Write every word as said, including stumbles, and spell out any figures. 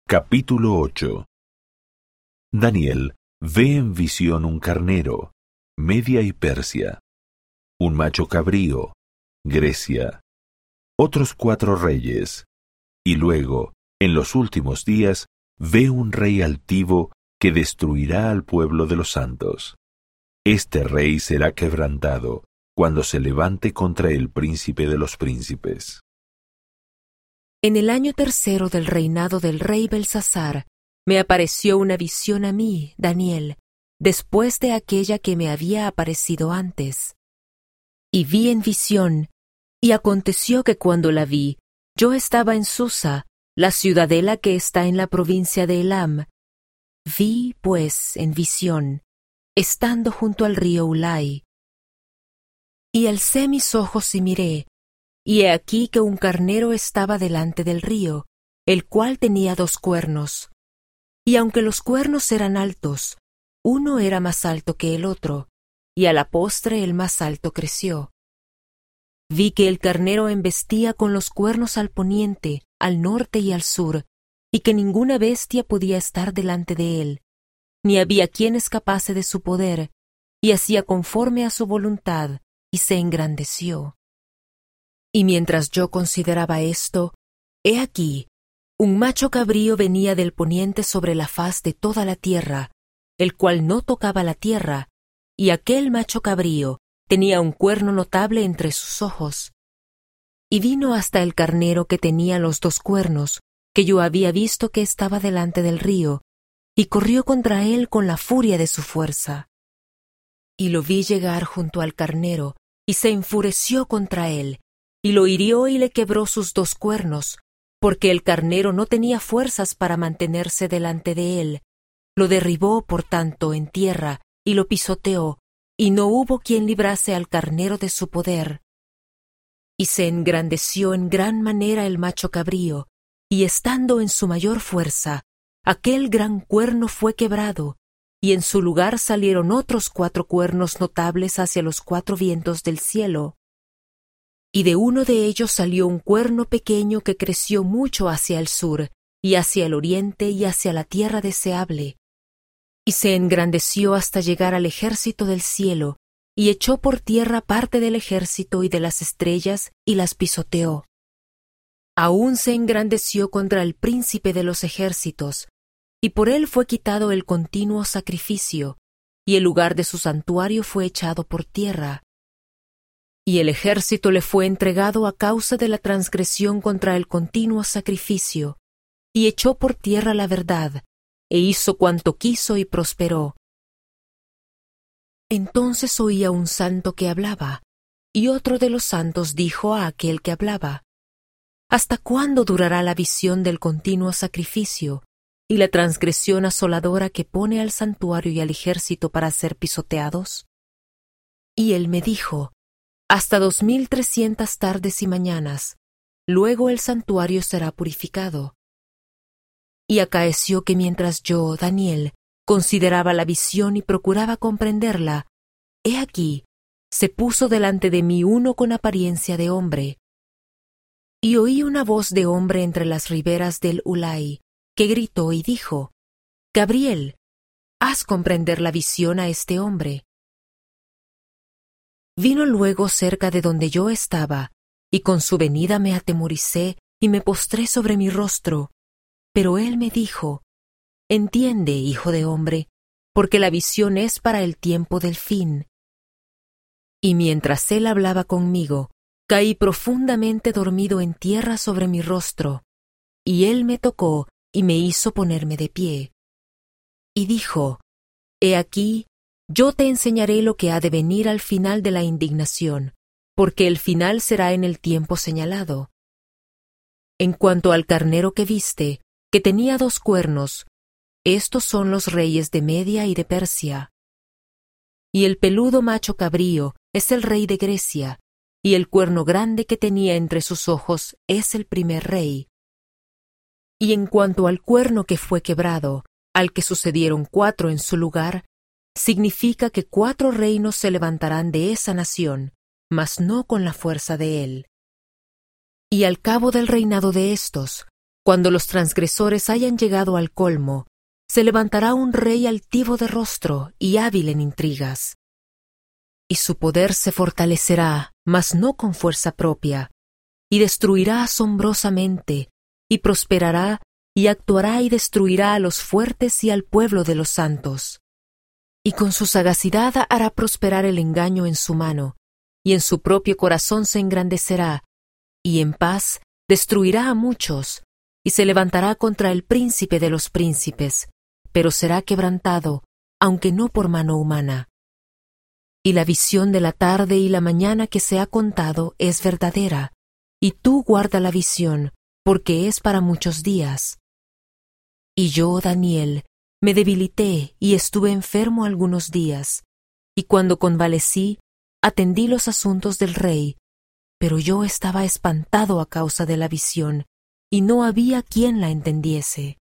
Capítulo ocho. Daniel ve en visión un carnero, Media y Persia, un macho cabrío, Grecia, otros cuatro reyes, y luego, en los últimos días, ve un rey altivo que destruirá al pueblo de los santos. Este rey será quebrantado cuando se levante contra el príncipe de los príncipes. En el año tercero del reinado del rey Belsasar, me apareció una visión a mí, Daniel, después de aquella que me había aparecido antes. Y vi en visión, y aconteció que cuando la vi, yo estaba en Susa, la ciudadela que está en la provincia de Elam. Vi, pues, en visión, estando junto al río Ulai. Y alcé mis ojos y miré, y he aquí que un carnero estaba delante del río, el cual tenía dos cuernos. Y aunque los cuernos eran altos, uno era más alto que el otro, y a la postre el más alto creció. Vi que el carnero embestía con los cuernos al poniente, al norte y al sur, y que ninguna bestia podía estar delante de él, ni había quien escapase de su poder, y hacía conforme a su voluntad, y se engrandeció. Y mientras yo consideraba esto, he aquí, un macho cabrío venía del poniente sobre la faz de toda la tierra, el cual no tocaba la tierra, y aquel macho cabrío tenía un cuerno notable entre sus ojos. Y vino hasta el carnero que tenía los dos cuernos, que yo había visto que estaba delante del río, y corrió contra él con la furia de su fuerza. Y lo vi llegar junto al carnero, y se enfureció contra él, y lo hirió y le quebró sus dos cuernos, porque el carnero no tenía fuerzas para mantenerse delante de él. Lo derribó, por tanto, en tierra, y lo pisoteó, y no hubo quien librase al carnero de su poder. Y se engrandeció en gran manera el macho cabrío, y estando en su mayor fuerza, aquel gran cuerno fue quebrado, y en su lugar salieron otros cuatro cuernos notables hacia los cuatro vientos del cielo. Y de uno de ellos salió un cuerno pequeño que creció mucho hacia el sur, y hacia el oriente y hacia la tierra deseable. Y se engrandeció hasta llegar al ejército del cielo, y echó por tierra parte del ejército y de las estrellas, y las pisoteó. Aún se engrandeció contra el príncipe de los ejércitos, y por él fue quitado el continuo sacrificio, y el lugar de su santuario fue echado por tierra. Y el ejército le fue entregado a causa de la transgresión contra el continuo sacrificio, y echó por tierra la verdad, e hizo cuanto quiso y prosperó. Entonces oía un santo que hablaba, y otro de los santos dijo a aquel que hablaba: ¿Hasta cuándo durará la visión del continuo sacrificio, y la transgresión asoladora que pone al santuario y al ejército para ser pisoteados? Y él me dijo: hasta dos mil trescientas tardes y mañanas, luego el santuario será purificado. Y acaeció que mientras yo, Daniel, consideraba la visión y procuraba comprenderla, he aquí, se puso delante de mí uno con apariencia de hombre. Y oí una voz de hombre entre las riberas del Ulai, que gritó y dijo: Gabriel, haz comprender la visión a este hombre. Vino luego cerca de donde yo estaba, y con su venida me atemoricé y me postré sobre mi rostro. Pero él me dijo: Entiende, hijo de hombre, porque la visión es para el tiempo del fin. Y mientras él hablaba conmigo, caí profundamente dormido en tierra sobre mi rostro, y él me tocó y me hizo ponerme de pie. Y dijo: He aquí, yo te enseñaré lo que ha de venir al final de la indignación, porque el final será en el tiempo señalado. En cuanto al carnero que viste, que tenía dos cuernos, estos son los reyes de Media y de Persia. Y el peludo macho cabrío es el rey de Grecia, y el cuerno grande que tenía entre sus ojos es el primer rey. Y en cuanto al cuerno que fue quebrado, al que sucedieron cuatro en su lugar, significa que cuatro reinos se levantarán de esa nación, mas no con la fuerza de él. Y al cabo del reinado de éstos, Cuando los transgresores hayan llegado al colmo, se levantará un rey altivo de rostro y hábil en intrigas. Y su poder se fortalecerá, mas no con fuerza propia, y destruirá asombrosamente, y prosperará, y actuará y destruirá a los fuertes y al pueblo de los santos. Y con su sagacidad hará prosperar el engaño en su mano, y en su propio corazón se engrandecerá, y en paz destruirá a muchos, y se levantará contra el príncipe de los príncipes, pero será quebrantado, aunque no por mano humana. Y la visión de la tarde y la mañana que se ha contado es verdadera, y tú guarda la visión, porque es para muchos días. Y yo, Daniel, me debilité y estuve enfermo algunos días, y cuando convalecí, atendí los asuntos del rey, pero yo estaba espantado a causa de la visión, y no había quien la entendiese.